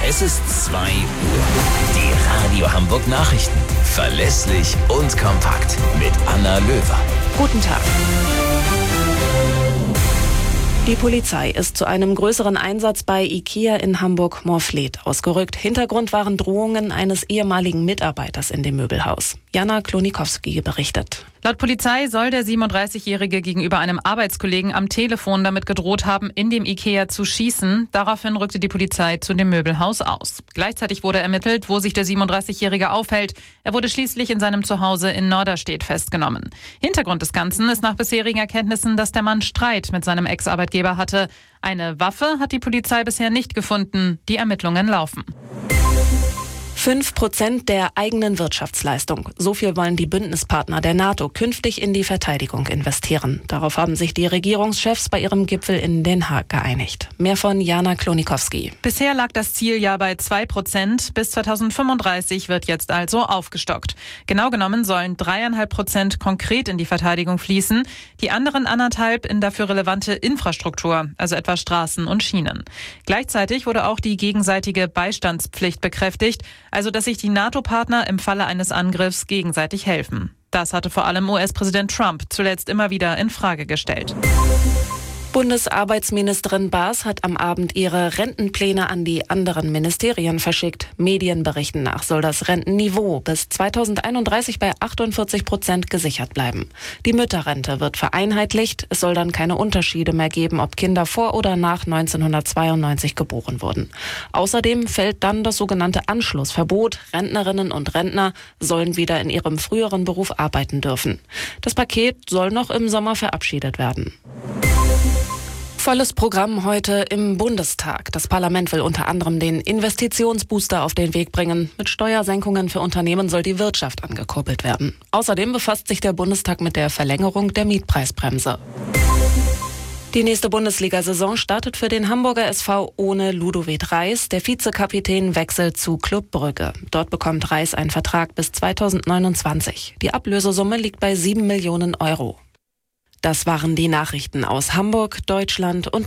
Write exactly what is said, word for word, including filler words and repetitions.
Es ist zwei Uhr. Die Radio Hamburg Nachrichten. Verlässlich und kompakt. Mit Anna Löwer. Guten Tag. Die Polizei ist zu einem größeren Einsatz bei IKEA in Hamburg-Morfleet ausgerückt. Hintergrund waren Drohungen eines ehemaligen Mitarbeiters in dem Möbelhaus. Jana Klonikowski berichtet. Laut Polizei soll der siebenunddreißigjährige gegenüber einem Arbeitskollegen am Telefon damit gedroht haben, in dem IKEA zu schießen. Daraufhin rückte die Polizei zu dem Möbelhaus aus. Gleichzeitig wurde ermittelt, wo sich der siebenunddreißigjährige aufhält. Er wurde schließlich in seinem Zuhause in Norderstedt festgenommen. Hintergrund des Ganzen ist nach bisherigen Erkenntnissen, dass der Mann Streit mit seinem Ex-Arbeitgeber hatte. Eine Waffe hat die Polizei bisher nicht gefunden. Die Ermittlungen laufen. Fünf Prozent der eigenen Wirtschaftsleistung. So viel wollen die Bündnispartner der NATO künftig in die Verteidigung investieren. Darauf haben sich die Regierungschefs bei ihrem Gipfel in Den Haag geeinigt. Mehr von Jana Klonikowski. Bisher lag das Ziel ja bei zwei Prozent. Bis zweitausendfünfunddreißig wird jetzt also aufgestockt. Genau genommen sollen dreieinhalb Prozent konkret in die Verteidigung fließen, die anderen anderthalb in dafür relevante Infrastruktur, also etwa Straßen und Schienen. Gleichzeitig wurde auch die gegenseitige Beistandspflicht bekräftigt, also dass sich die NATO-Partner im Falle eines Angriffs gegenseitig helfen. Das hatte vor allem U S-Präsident Trump zuletzt immer wieder in Frage gestellt. Bundesarbeitsministerin Baas hat am Abend ihre Rentenpläne an die anderen Ministerien verschickt. Medienberichten nach soll das Rentenniveau bis zweitausendeinunddreißig bei achtundvierzig Prozent gesichert bleiben. Die Mütterrente wird vereinheitlicht. Es soll dann keine Unterschiede mehr geben, ob Kinder vor oder nach neunzehnhundertzweiundneunzig geboren wurden. Außerdem fällt dann das sogenannte Anschlussverbot. Rentnerinnen und Rentner sollen wieder in ihrem früheren Beruf arbeiten dürfen. Das Paket soll noch im Sommer verabschiedet werden. Volles Programm heute im Bundestag. Das Parlament will unter anderem den Investitionsbooster auf den Weg bringen. Mit Steuersenkungen für Unternehmen soll die Wirtschaft angekurbelt werden. Außerdem befasst sich der Bundestag mit der Verlängerung der Mietpreisbremse. Die nächste Bundesliga-Saison startet für den Hamburger S V ohne Ludovic Reis. Der Vizekapitän wechselt zu Club Brügge. Dort bekommt Reis einen Vertrag bis zweitausendneunundzwanzig. Die Ablösesumme liegt bei sieben Millionen Euro. Das waren die Nachrichten aus Hamburg, Deutschland und